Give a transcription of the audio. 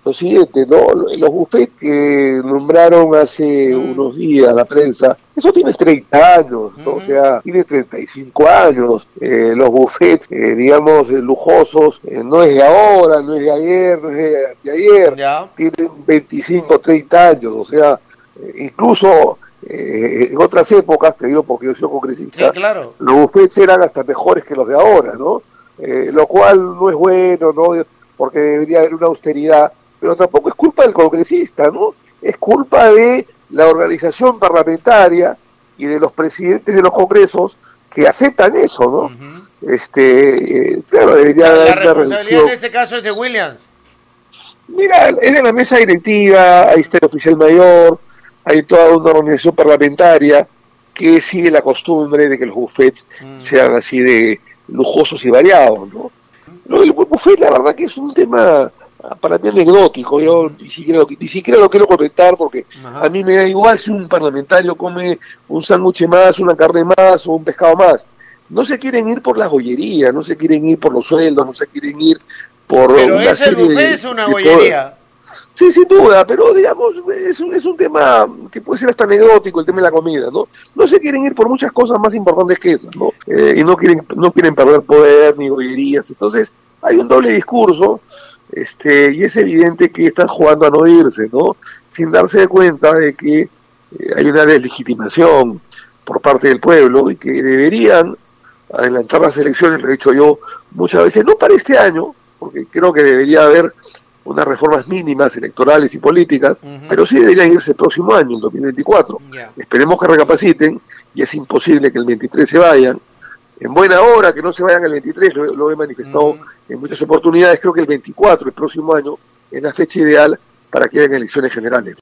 lo siguiente, ¿no? Los buffets que nombraron hace Mm, unos días la prensa, eso tiene 30 años, ¿no? O ujú. sea, tiene 35 años. Los buffets, digamos, lujosos, no es de ahora, no es de ayer, no es de ayer, Ya, tienen 25, 30 años, o sea, incluso en otras épocas, te digo porque yo soy sí, congresista, claro. los buffets eran hasta mejores que los de ahora, ¿no? Lo cual no es bueno, ¿no? Porque debería haber una austeridad, pero tampoco es culpa del congresista, ¿no? Es culpa de la organización parlamentaria y de los presidentes de los congresos que aceptan eso, ¿no? Ujú. Claro, debería La haber una responsabilidad en reducción. ese caso es de Williams. Mira, es en la mesa directiva, ahí está el oficial mayor, hay toda una organización parlamentaria que sigue la costumbre de que los buffets Mm. sean así de lujosos y variados, ¿no? Lo del buffet, la verdad que es un tema para mí anecdótico. Yo Ujú. ni siquiera lo quiero comentar porque a Ajá. mí me da igual si un parlamentario come un sándwich más, una carne más o un pescado más. No se quieren ir por las joyerías, no se quieren ir por los sueldos, no se quieren ir por Pero una ese el serie buffet es una de cosas. bollería. Sí, sin duda, pero digamos, es un tema que puede ser hasta anecdótico, el tema de la comida, ¿no? No se quieren ir por muchas cosas más importantes que esas, ¿no? Y no quieren perder poder ni bollerías. Entonces, hay un doble discurso, y es evidente que están jugando a no irse, ¿no? Sin darse cuenta de que hay una deslegitimación por parte del pueblo y que deberían adelantar las elecciones, lo he dicho yo muchas veces, no para este año, porque creo que debería haber unas reformas mínimas electorales y políticas, Ujú. pero sí deberían irse el próximo año, el 2024. Ya. Esperemos que recapaciten, y es imposible que el 23 se vayan. En buena hora que no se vayan el 23, lo he manifestado Ujú. en muchas oportunidades, creo que el 24, el próximo año, es la fecha ideal para que hayan elecciones generales.